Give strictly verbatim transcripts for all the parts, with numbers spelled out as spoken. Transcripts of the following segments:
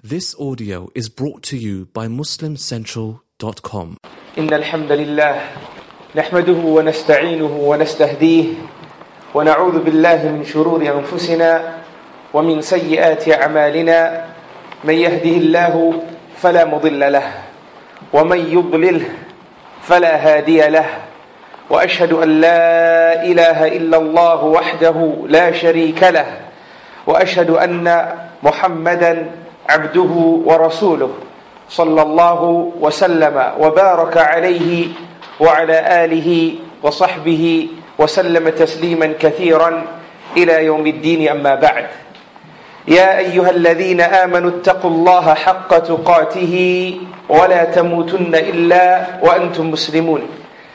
This audio is brought to you by muslim central dot com. إن الحمد لله نحمده ونستعينه ونستهديه ونعوذ بالله من شرور أنفسنا ومن سيئات أعمالنا من يهده الله فلا مضل له ومن يضلله فلا هادي له وأشهد أن لا إله إلا الله وحده لا شريك له وأشهد أن محمدا عبده ورسوله صلى الله وسلم وبارك عليه وعلى آله وصحبه وسلم تسليما كثيرا إلى يوم الدين. أما بعد، يا أيها الذين آمنوا اتقوا الله حق تقاته ولا تموتن إلا وأنتم مسلمون.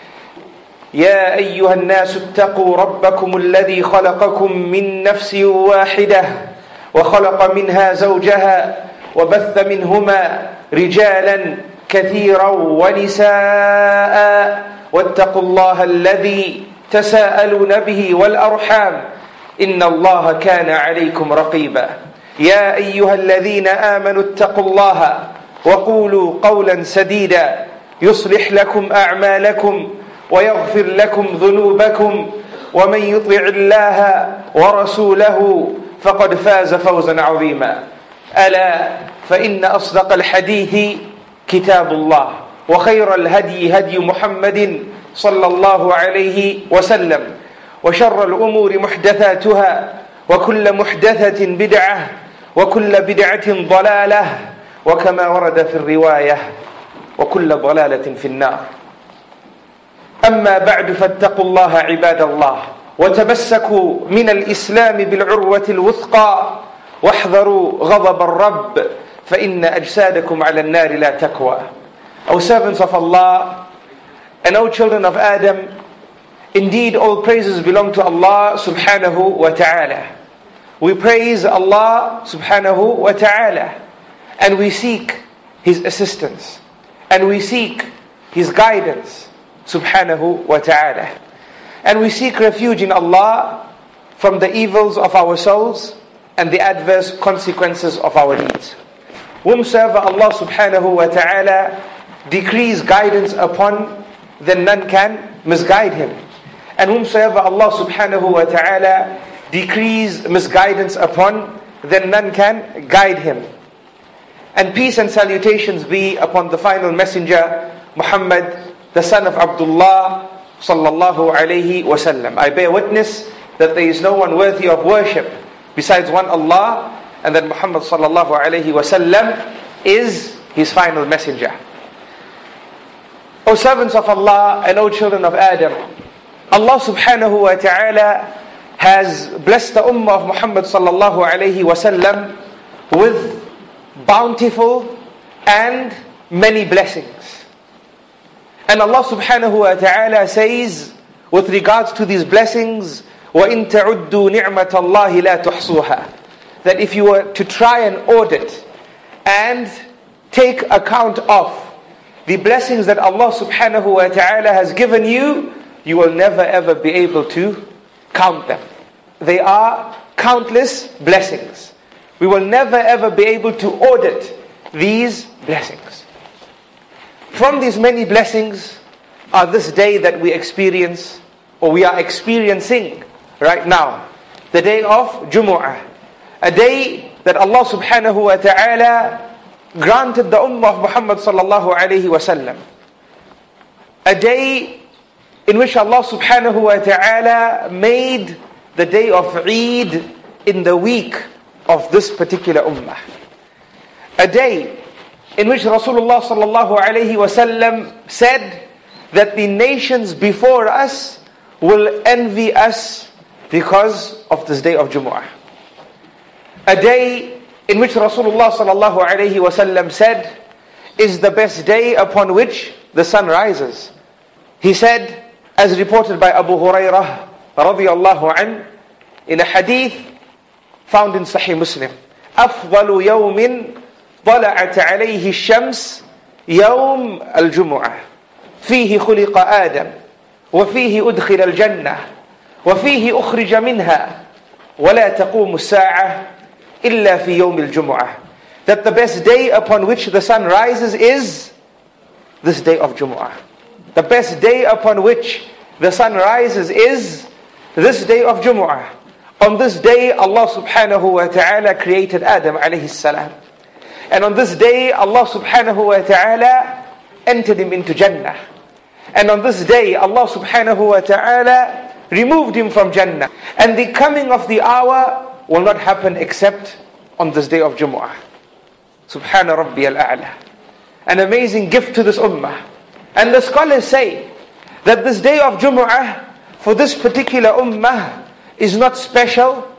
يا أيها الناس اتقوا ربكم الذي خلقكم من نفس واحدة وخلق منها زوجها وبث منهما رجالا كثيرا ونساء واتقوا الله الذي تساءلون به والأرحام إن الله كان عليكم رقيبا. يا أيها الذين آمنوا اتقوا الله وقولوا قولا سديدا يصلح لكم أعمالكم ويغفر لكم ذنوبكم ومن يطع الله ورسوله فقد فاز فوزا عظيما. ألا فإن أصدق الحديث كتاب الله وخير الهدي هدي محمد صلى الله عليه وسلم وشر الأمور محدثاتها وكل محدثة بدعة وكل بدعة ضلالة وكما ورد في الرواية وكل ضلالة في النار. أما بعد، فاتقوا الله عباد الله وتمسكوا من الإسلام بالعروة الوثقى واحذروا غضب الرب فإن أجسادكم على النار لا تكوى. O servants of Allah and O children of Adam, indeed all praises belong to Allah subhanahu wa ta'ala. We praise Allah subhanahu wa ta'ala and we seek His assistance and we seek His guidance subhanahu wa ta'ala. And we seek refuge in Allah from the evils of our souls and the adverse consequences of our deeds. Whomsoever Allah subhanahu wa ta'ala decrees guidance upon, then none can misguide him. And whomsoever Allah subhanahu wa ta'ala decrees misguidance upon, then none can guide him. And peace and salutations be upon the final messenger, Muhammad, the son of Abdullah, sallallahu alayhi wa sallam. I bear witness that there is no one worthy of worship besides one Allah, and that Muhammad sallallahu alayhi wa sallam is his final messenger. O servants of Allah and O children of Adam, Allah subhanahu wa ta'ala has blessed the ummah of Muhammad sallallahu alayhi wa sallam with bountiful and many blessings. And Allah subhanahu wa ta'ala says with regards to these blessings, وَإِن تَعُدُّوا نِعْمَةَ اللَّهِ لَا تُحْصُوهَا, that if you were to try and audit and take account of the blessings that Allah subhanahu wa ta'ala has given you, you will never ever be able to count them. They are countless blessings. We will never ever be able to audit these blessings. From these many blessings are this day that we experience, or we are experiencing right now, the day of Jumu'ah, a day that Allah subhanahu wa ta'ala granted the ummah of Muhammad sallallahu alayhi wa sallam, a day in which Allah subhanahu wa ta'ala made the day of Eid in the week of this particular ummah, a day in which Rasulullah sallallahu alayhi wa sallam said that the nations before us will envy us because of this day of Jumu'ah. A day in which Rasulullah sallallahu alayhi wa sallam said is the best day upon which the sun rises. He said, as reported by Abu Hurairah radiyallahu anhu in a hadith found in Sahih Muslim, أفضل يوم طلعت عليه الشمس يوم الجمعة فيه خلق آدم وفيه أدخل الجنة وفيه أخرج منها ولا تقوم الساعة إلا في يوم الجمعة that the best day upon which the sun rises is this day of Jumu'ah. The best day upon which the sun rises is this day of Jumu'ah. On this day, Allah subhanahu wa ta'ala created Adam alayhi salam. And on this day, Allah subhanahu wa ta'ala entered him into Jannah. And on this day, Allah subhanahu wa ta'ala removed him from Jannah. And the coming of the hour will not happen except on this day of Jumu'ah. Subhana Rabbi al-A'la. An amazing gift to this ummah. And the scholars say that this day of Jumu'ah for this particular ummah is not special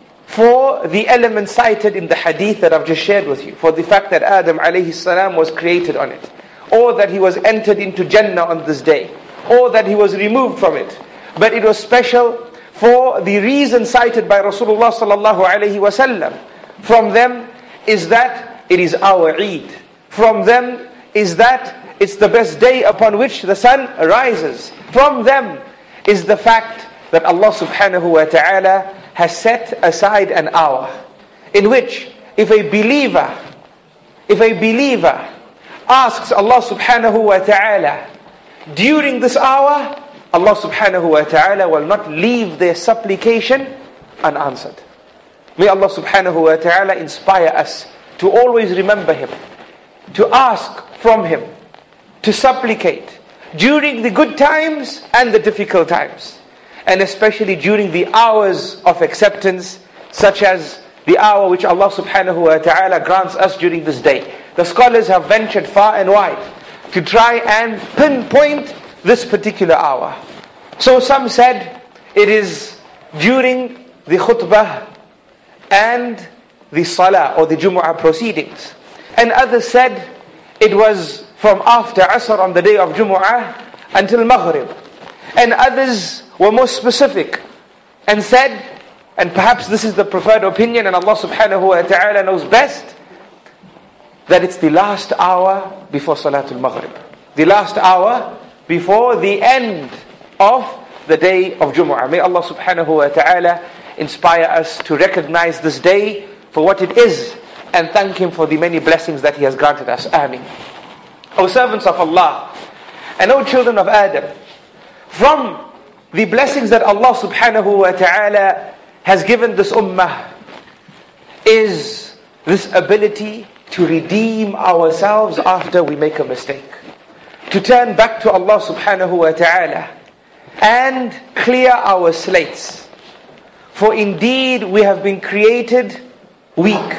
for the element cited in the hadith that I've just shared with you. For the fact that Adam alayhi salam was created on it. Or that he was entered into Jannah on this day. Or that he was removed from it. But it was special for the reason cited by Rasulullah sallallahu alayhi wa sallam. From them is that it is our Eid. From them is that it's the best day upon which the sun rises. From them is the fact that Allah subhanahu wa ta'ala has set aside an hour in which if a believer, if a believer asks Allah subhanahu wa ta'ala during this hour, Allah subhanahu wa ta'ala will not leave their supplication unanswered. May Allah subhanahu wa ta'ala inspire us to always remember Him, to ask from Him, to supplicate during the good times and the difficult times. And especially during the hours of acceptance, such as the hour which Allah subhanahu wa ta'ala grants us during this day. The scholars have ventured far and wide to try and pinpoint this particular hour. So some said it is during the khutbah and the salah or the Jumu'ah proceedings. And others said it was from after Asr on the day of Jumu'ah until Maghrib. And others were more specific and said, and perhaps this is the preferred opinion and Allah subhanahu wa ta'ala knows best, that it's the last hour before Salatul Maghrib. The last hour before the end of the day of Jumu'ah. May Allah subhanahu wa ta'ala inspire us to recognize this day for what it is and thank Him for the many blessings that He has granted us. Ameen. O servants of Allah and O children of Adam, from the blessings that Allah subhanahu wa ta'ala has given this ummah is this ability to redeem ourselves after we make a mistake. To turn back to Allah subhanahu wa ta'ala and clear our slates. For indeed we have been created weak.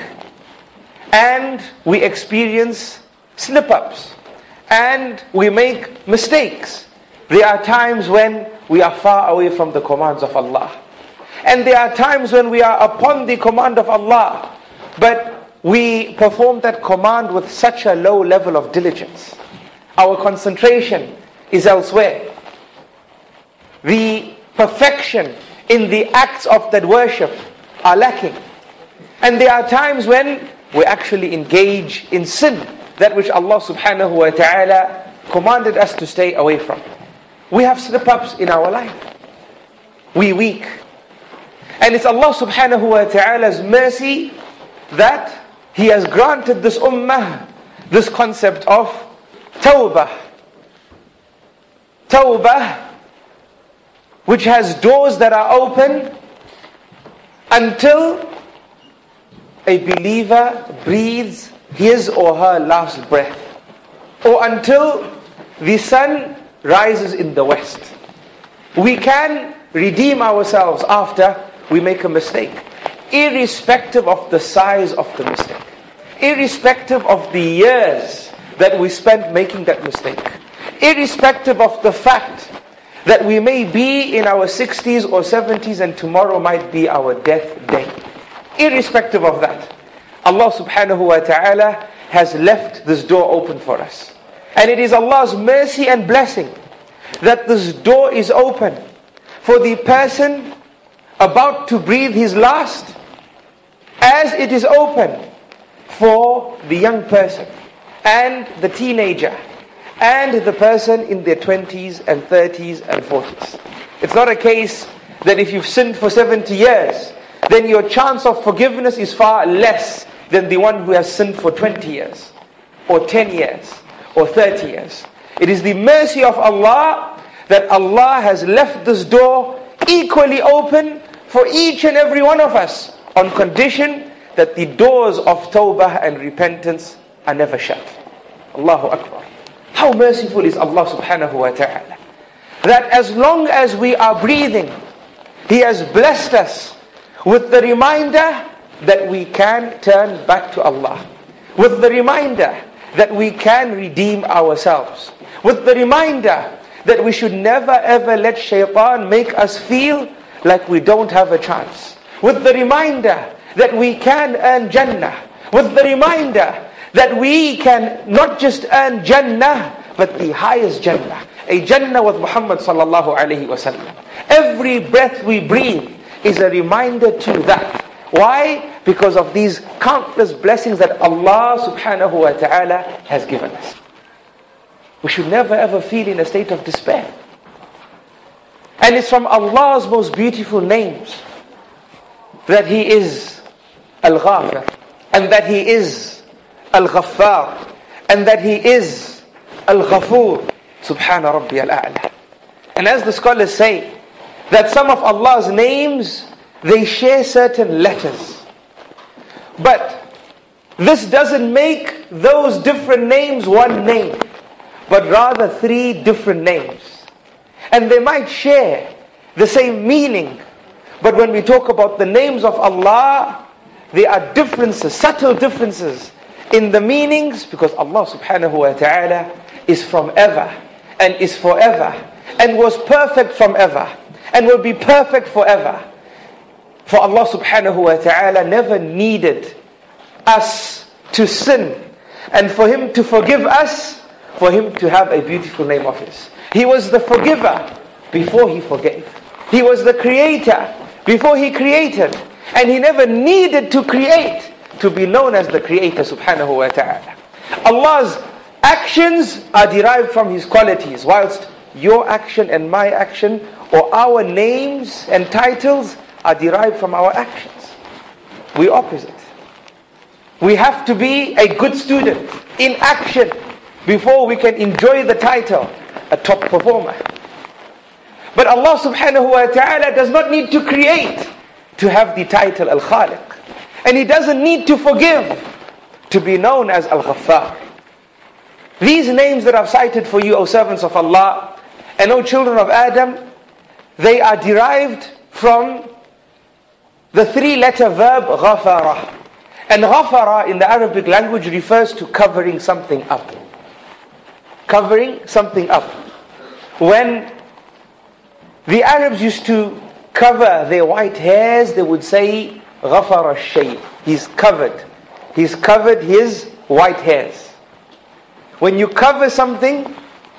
And we experience slip-ups. And we make mistakes. There are times when we are far away from the commands of Allah. And there are times when we are upon the command of Allah, but we perform that command with such a low level of diligence. Our concentration is elsewhere. The perfection in the acts of that worship are lacking. And there are times when we actually engage in sin, that which Allah subhanahu wa ta'ala commanded us to stay away from. We have slip-ups in our life. We weak. And it's Allah subhanahu wa ta'ala's mercy that He has granted this ummah this concept of tawbah. Tawbah, which has doors that are open until a believer breathes his or her last breath, or until the sun rises in the west. We can redeem ourselves after we make a mistake, irrespective of the size of the mistake, irrespective of the years that we spent making that mistake, irrespective of the fact that we may be in our sixties or seventies and tomorrow might be our death day. Irrespective of that, Allah subhanahu wa ta'ala has left this door open for us. And it is Allah's mercy and blessing that this door is open for the person about to breathe his last, as it is open for the young person and the teenager and the person in their twenties and thirties and forties. It's not a case that if you've sinned for seventy years, then your chance of forgiveness is far less than the one who has sinned for twenty years, or ten years, or thirty years. It is the mercy of Allah that Allah has left this door equally open for each and every one of us, on condition that the doors of tawbah and repentance are never shut. Allahu Akbar. How merciful is Allah subhanahu wa ta'ala, that as long as we are breathing, He has blessed us with the reminder that we can turn back to Allah, with the reminder that we can redeem ourselves, with the reminder that we should never ever let shaitan make us feel like we don't have a chance, with the reminder that we can earn Jannah, with the reminder that we can not just earn Jannah, but the highest Jannah, a Jannah with Muhammad sallallahu alayhi wa sallam. Every breath we breathe is a reminder to that. Why? Because of these countless blessings that Allah subhanahu wa ta'ala has given us. We should never ever feel in a state of despair. And it's from Allah's most beautiful names that He is Al-Ghafir, and that He is Al-Ghaffar, and that He is Al-Ghafur. Subhana Rabbi al-A'la. And as the scholars say, that some of Allah's names, they share certain letters. But this doesn't make those different names one name, but rather three different names. And they might share the same meaning, but when we talk about the names of Allah, there are differences, subtle differences in the meanings, because Allah subhanahu wa ta'ala is from ever, and is forever, and was perfect from ever, and will be perfect forever. For Allah subhanahu wa ta'ala never needed us to sin, and for Him to forgive us, for Him to have a beautiful name of His. He was the forgiver before He forgave. He was the creator before He created. And He never needed to create to be known as the creator subhanahu wa ta'ala. Allah's actions are derived from His qualities, whilst your action and my action, or our names and titles, are derived from our actions. We're opposite. We have to be a good student in action before we can enjoy the title, a top performer. But Allah subhanahu wa ta'ala does not need to create to have the title Al-Khaliq. And He doesn't need to forgive to be known as Al-Ghaffar. These names that I've cited for you, O servants of Allah, and O children of Adam, they are derived from the three-letter verb Ghafara. And Ghafara in the Arabic language refers to covering something up. Covering something up. When the Arabs used to cover their white hairs, they would say, Ghafara shay. He's covered. He's covered his white hairs. When you cover something,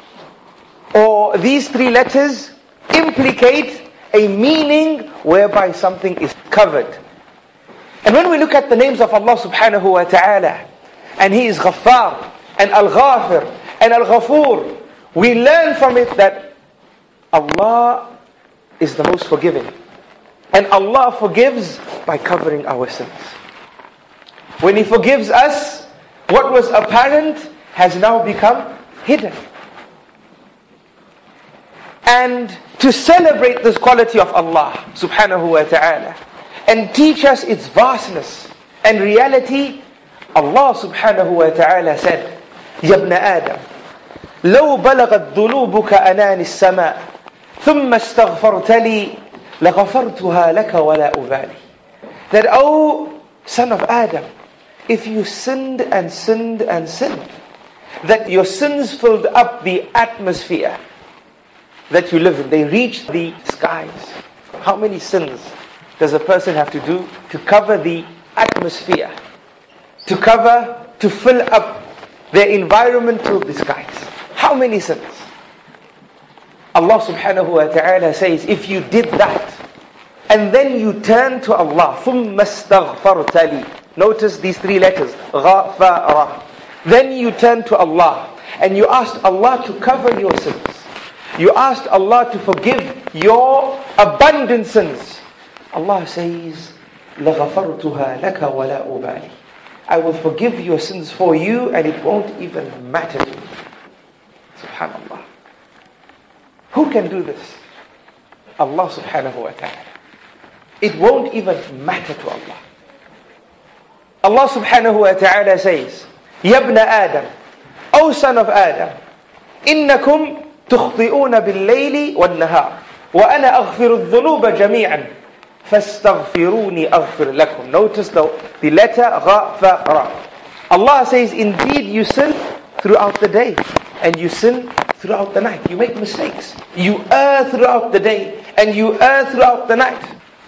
or these three letters implicate a meaning whereby something is covered. And when we look at the names of Allah subhanahu wa ta'ala, and He is Ghaffar, and Al-Ghafir, and Al-Ghafur, we learn from it that Allah is the most forgiving. And Allah forgives by covering our sins. When He forgives us, what was apparent has now become hidden. And to celebrate this quality of Allah subhanahu wa ta'ala, and teach us its vastness and reality, Allah subhanahu wa ta'ala said, Ya ibn Adam, لو بلغت ذنوبك أنان السماء ثم استغفرت لي لغفرتها لك ولا أبالي. That, O son of Adam, if you sinned and sinned and sinned, that your sins filled up the atmosphere that you live in, they reached the skies. How many sins does a person have to do to cover the atmosphere, to cover, to fill up their environment to the skies? How many sins? Allah subhanahu wa ta'ala says, if you did that, and then you turn to Allah, ثُمَّ اسْتَغْفَرْتَ لِي. Notice these three letters, غَفَرَ. Then you turn to Allah, and you asked Allah to cover your sins. You asked Allah to forgive your abundant sins. Allah says, لَغَفَرْتُهَا لَكَ وَلَا أُبَالِي. I will forgive your sins for you and it won't even matter to you. Subhanallah. Who can do this? Allah subhanahu wa ta'ala. It won't even matter to Allah. Allah subhanahu wa ta'ala says, Ya ibn Adam, O son of Adam, إنكم تخطئون بالليل والنهار وأنا أغفر الذنوب جميعا فاستغفروني أغفر لكم. Notice the, the letter غفر. Allah says, indeed you sin throughout the day and you sin throughout the night. You make mistakes. You err throughout the day and you err throughout the night.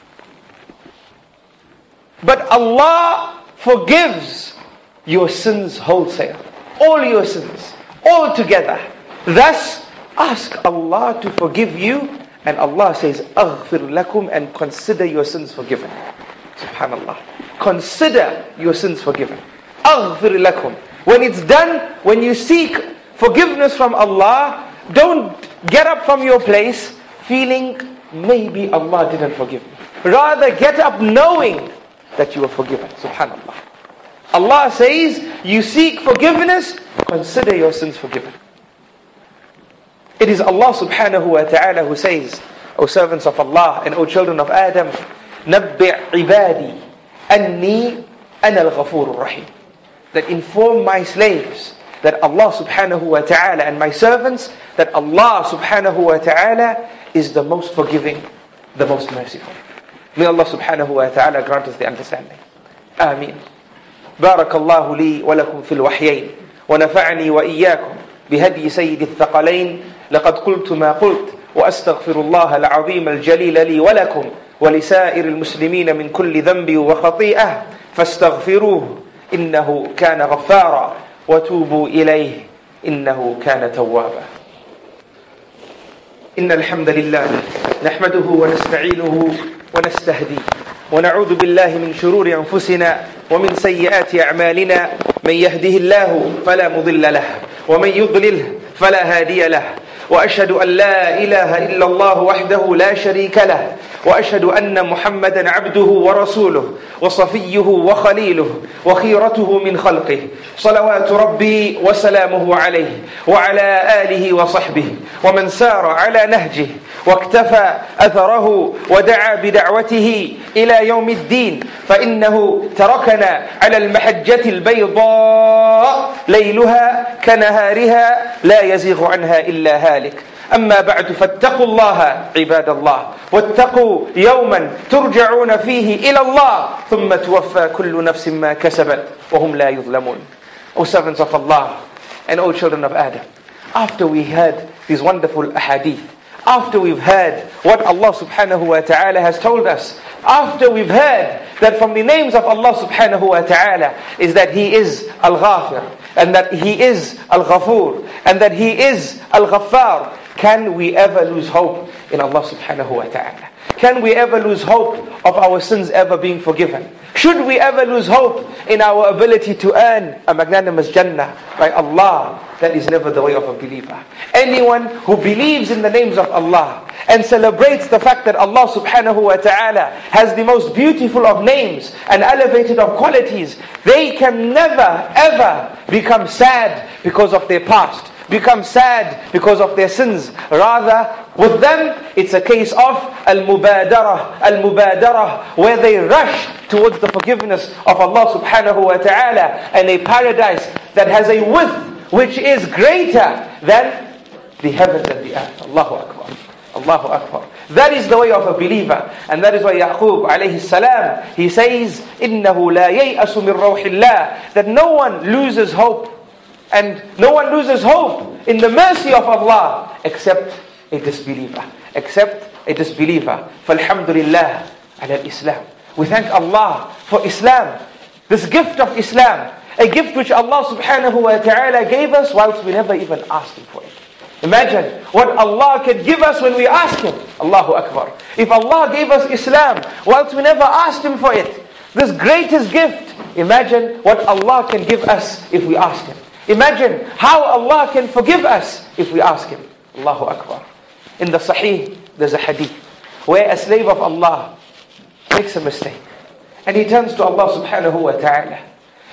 But Allah forgives your sins wholesale. All your sins. All together. Thus, ask Allah to forgive you. And Allah says, أغفر لكم, and consider your sins forgiven. Subhanallah. Consider your sins forgiven. أغفر لكم. When it's done, when you seek forgiveness from Allah, don't get up from your place feeling maybe Allah didn't forgive me. Rather get up knowing that you are forgiven. Subhanallah. Allah says, you seek forgiveness, consider your sins forgiven. It is Allah subhanahu wa ta'ala who says, O servants of Allah and O children of Adam, نَبِّعْ عِبَادِي أَنِّي أَنَا الْغَفُورُ الرَّحِيمُ. That inform my slaves that Allah subhanahu wa ta'ala and my servants, that Allah subhanahu wa ta'ala is the most forgiving, the most merciful. May Allah subhanahu wa ta'ala grant us the understanding. Ameen. بارك الله لي ولكم في الوحيين ونفعني وإياكم بهدي سيد الثقلين. لقد قلت ما قلت وأستغفر الله العظيم الجليل لي ولكم ولسائر المسلمين من كل ذنب وخطيئة فاستغفروه إنه كان غفارا وتوبوا إليه إنه كان توابا. إن الحمد لله نحمده ونستعينه ونستهديه ونعوذ بالله من شرور أنفسنا ومن سيئات أعمالنا. من يهده الله فلا مضل له ومن يضلله فلا هادي له. وأشهد أن لا إله إلا الله وحده لا شريك له وأشهد أن محمدا عبده ورسوله وصفيه وخليله وخيرته من خلقه صلوات ربي وسلامه عليه وعلى آله وصحبه ومن سار على نهجه واكتفى أثره ودعا بدعوته إلى يوم الدين. فإنه تركنا على المحجة البيضاء ليلها كنهارها لا يزيغ عنها إلا هالك. أما بعد فاتقوا الله عباد الله واتقوا يوما ترجعون فيه إلى الله ثم توفى كل نفس ما كسبت وهم لا يظلمون. O servants of Allah and O children of Adam, after we heard these wonderful ahadith, after we've heard what Allah subhanahu wa ta'ala has told us, after we've heard that from the names of Allah subhanahu wa ta'ala is that He is Al-Ghafir and that He is Al-Ghafur and that He is Al-Ghaffar, can we ever lose hope in Allah subhanahu wa ta'ala? Can we ever lose hope of our sins ever being forgiven? Should we ever lose hope in our ability to earn a magnanimous Jannah by Allah? That is never the way of a believer. Anyone who believes in the names of Allah and celebrates the fact that Allah subhanahu wa ta'ala has the most beautiful of names and elevated of qualities, they can never ever become sad because of their past, become sad because of their sins. Rather, with them, it's a case of al-mubadara, al-mubadara, where they rush towards the forgiveness of Allah subhanahu wa ta'ala and a paradise that has a width which is greater than the heavens and the earth. Allahu Akbar. Allahu Akbar. That is the way of a believer. And that is why Yaqub alayhi salam, he says, إِنَّهُ لَا يَيْأَسُ مِنْ رَوْحِ اللَّهِ, that no one loses hope. And no one loses hope in the mercy of Allah except a disbeliever. Except a disbeliever. فَالْحَمْدُ لِلَّهِ عَلَى الْإِسْلَامِ. We thank Allah for Islam. This gift of Islam. A gift which Allah subhanahu wa ta'ala gave us whilst we never even asked Him for it. Imagine what Allah can give us when we ask Him. Allahu Akbar. If Allah gave us Islam whilst we never asked Him for it, this greatest gift, imagine what Allah can give us if we ask Him. Imagine how Allah can forgive us if we ask Him. Allahu Akbar. In the Sahih, there's a hadith where a slave of Allah makes a mistake and he turns to Allah subhanahu wa ta'ala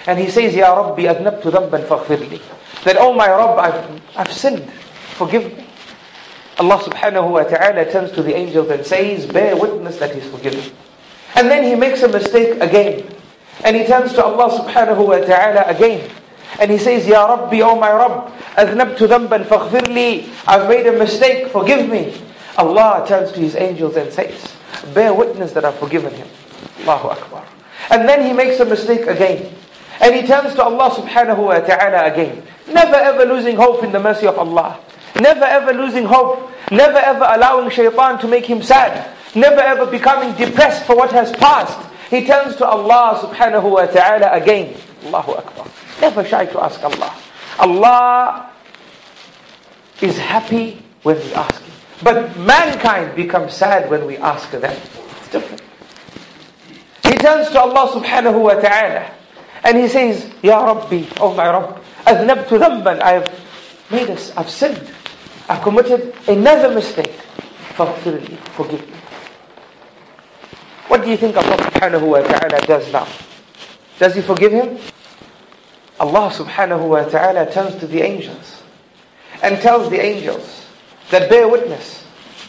And he says, Ya Rabbi, adnabtu dhanban faghfir li. That, oh my Rabb, I've, I've sinned, forgive me. Allah subhanahu wa ta'ala turns to the angels and says, bear witness that he's forgiven. And then he makes a mistake again. And he turns to Allah subhanahu wa ta'ala again. And he says, Ya Rabbi, oh my Rabb, adnabtu dhanban faghfir li. I've made a mistake, forgive me. Allah turns to his angels and says, bear witness that I've forgiven him. Allahu Akbar. And then he makes a mistake again. And he turns to Allah subhanahu wa ta'ala again. Never ever losing hope in the mercy of Allah. Never ever losing hope. Never ever allowing shaitan to make him sad. Never ever becoming depressed for what has passed. He turns to Allah subhanahu wa ta'ala again. Allahu Akbar. Never shy to ask Allah. Allah is happy when we ask Him. But mankind becomes sad when we ask them. It's different. He turns to Allah subhanahu wa ta'ala and he says, Ya Rabbi, oh my Rabb, adnabtu dhanban, I have made us, I've sinned. I've committed another mistake. Faghfir li, forgive me. What do you think Allah subhanahu wa ta'ala does now? Does He forgive him? Allah subhanahu wa ta'ala turns to the angels and tells the angels that bear witness.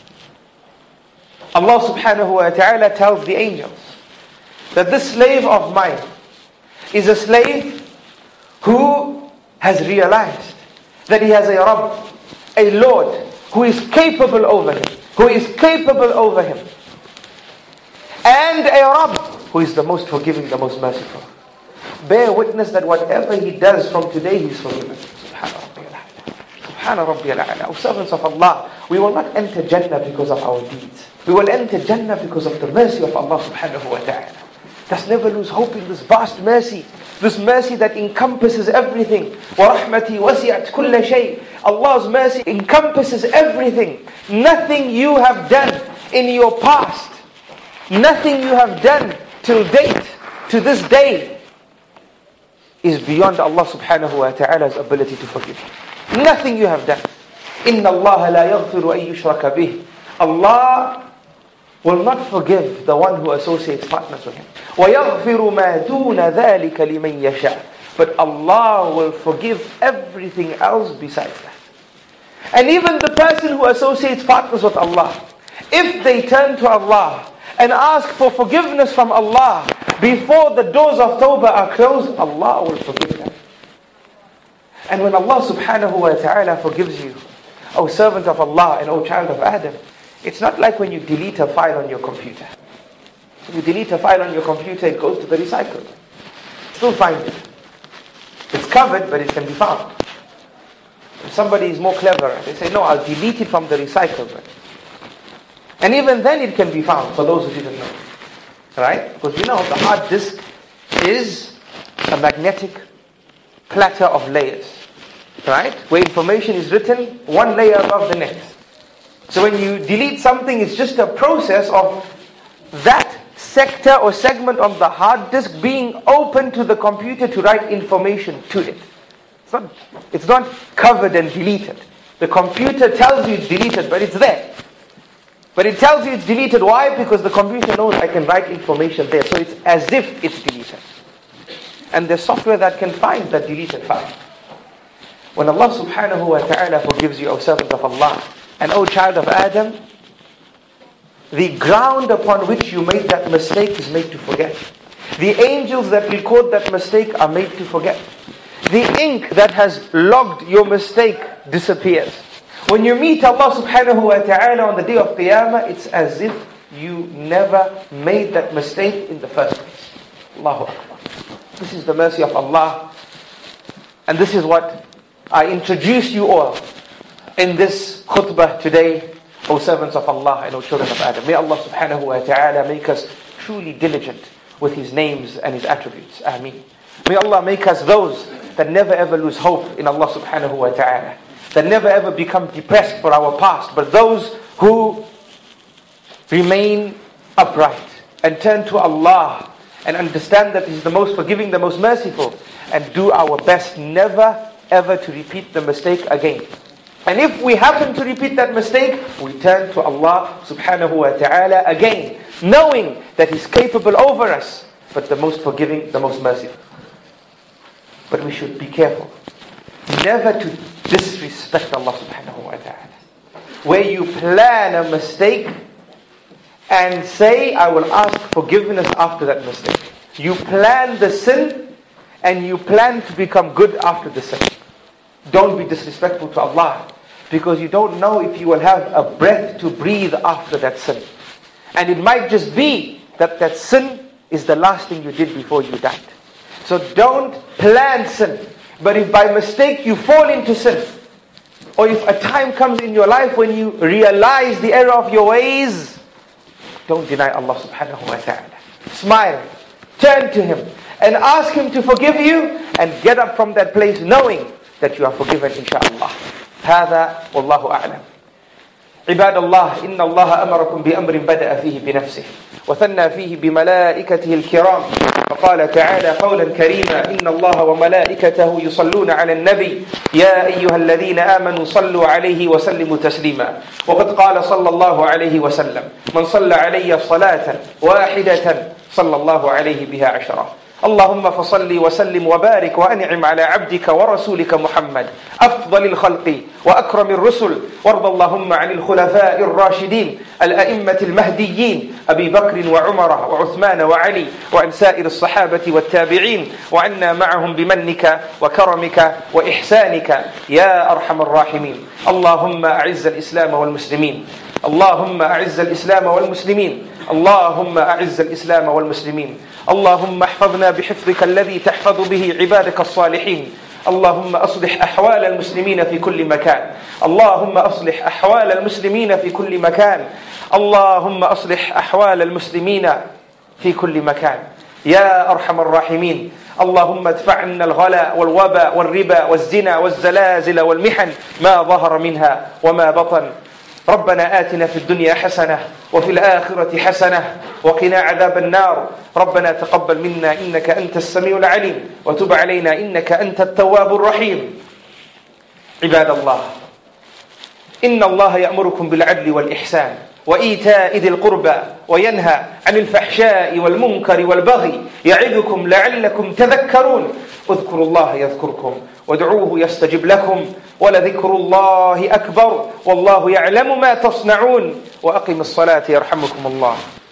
Allah subhanahu wa ta'ala tells the angels that this slave of mine is a slave who has realized that he has a Rabb, a Lord who is capable over him, who is capable over him, and a Rabb who is the most forgiving, the most merciful. Bear witness that whatever he does from today, he is forgiven. Subhana Rabbi al-A'la. O servants of Allah, we will not enter Jannah because of our deeds. We will enter Jannah because of the mercy of Allah subhanahu wa ta'ala. Let's never lose hope in this vast mercy. This mercy that encompasses everything. وَرَحْمَتِي وَسِعَتْ كُلَّ شَيْءٍ. Allah's mercy encompasses everything. Nothing you have done in your past, nothing you have done till date, to this day, is beyond Allah subhanahu wa ta'ala's ability to forgive. Nothing you have done. إِنَّ اللَّهَ لَا يَغْفِرُ أَن يُشْرَكَ بِهِ. Allah will not forgive the one who associates partners with Him. وَيَغْفِرُ مَا دُونَ ذَلِكَ لِمَنْ يَشَاءُ. But Allah will forgive everything else besides that. And even the person who associates partners with Allah, if they turn to Allah and ask for forgiveness from Allah before the doors of Tawbah are closed, Allah will forgive them. And when Allah subhanahu wa ta'ala forgives you, O servant of Allah and O child of Adam, it's not like when you delete a file on your computer. When you delete a file on your computer, it goes to the recycle. Still find it. It's covered, but it can be found. If somebody is more clever, they say, no, I'll delete it from the recycle bin. And even then it can be found, for those who didn't know. Right? Because you know, the hard disk is a magnetic platter of layers. Right? Where information is written one layer above the next. So when you delete something, it's just a process of that sector or segment of the hard disk being open to the computer to write information to it. It's not, it's not covered and deleted. The computer tells you it's deleted, but it's there. But it tells you it's deleted. Why? Because the computer knows I can write information there. So it's as if it's deleted. And there's software that can find that deleted file. When Allah subhanahu wa ta'ala forgives you, O servant of Allah, and O child of Adam, the ground upon which you made that mistake is made to forget. The angels that record that mistake are made to forget. The ink that has logged your mistake disappears. When you meet Allah subhanahu wa ta'ala on the day of Qiyamah, it's as if you never made that mistake in the first place. Allahu Akbar. This is the mercy of Allah. And this is what I introduce you all in this khutbah today, O servants of Allah and O children of Adam. May Allah subhanahu wa ta'ala make us truly diligent with His names and His attributes. Ameen. May Allah make us those that never ever lose hope in Allah subhanahu wa ta'ala, that never ever become depressed for our past, but those who remain upright and turn to Allah and understand that He is the most forgiving, the most merciful, and do our best never ever to repeat the mistake again. And if we happen to repeat that mistake, we turn to Allah subhanahu wa ta'ala again, knowing that He's capable over us, but the most forgiving, the most merciful. But we should be careful never to disrespect Allah subhanahu wa ta'ala. Where you plan a mistake and say, I will ask forgiveness after that mistake. You plan the sin and you plan to become good after the sin. Don't be disrespectful to Allah, because you don't know if you will have a breath to breathe after that sin. And it might just be that that sin is the last thing you did before you died. So don't plan sin. But if by mistake you fall into sin, or if a time comes in your life when you realize the error of your ways, don't deny Allah subhanahu wa ta'ala. Smile, turn to Him, and ask Him to forgive you, and get up from that place knowing that you are forgiven, inshaAllah. هذا والله أعلم. عباد الله إن الله أمركم بأمر بدأ فيه بنفسه وثنى فيه بملائكته الكرام فقال تعالى قولا كريما إن الله وملائكته يصلون على النبي يا أيها الذين آمنوا صلوا عليه وسلموا تسليما وقد قال صلى الله عليه وسلم من صلى علي صلاة واحدة صلى الله عليه بها عشرة. اللهم فصل وسلم وبارك وأنعم على عبدك ورسولك محمد أفضل الخلق وأكرم الرسل، وارض اللهم عن الخلفاء الراشدين الأئمة المهديين أبي بكر وعمر وعثمان وعلي، وعن سائر الصحابة والتابعين، وعنا معهم بمنك وكرمك وإحسانك يا أرحم الراحمين. اللهم أعز الإسلام والمسلمين، اللهم أعز الإسلام والمسلمين، اللهم أعز الإسلام والمسلمين. اللهم احفظنا بحفظك الذي تحفظ به عبادك الصالحين. اللهم أصلح أحوال المسلمين في كل مكان، اللهم أصلح أحوال المسلمين في كل مكان، اللهم أصلح أحوال المسلمين في كل مكان يا أرحم الراحمين. اللهم ادفع عنا الغلا والوباء والربا والزنا والزلازل والمحن ما ظهر منها وما بطن. ربنا آتنا في الدنيا حسنة وفي الآخرة حسنة وقنا عذاب النار. ربنا تقبل منا إنك أنت السميع العليم وتب علينا إنك أنت التواب الرحيم. عباد الله إن الله يأمركم بالعدل والإحسان وإيتاء ذي القربى وينهى عن الفحشاء والمنكر والبغي يعظكم لعلكم تذكرون. اذكروا الله يذكركم وادعوه يستجب لكم ولذكر الله أكبر والله يعلم ما تصنعون. وأقم الصلاة يرحمكم الله.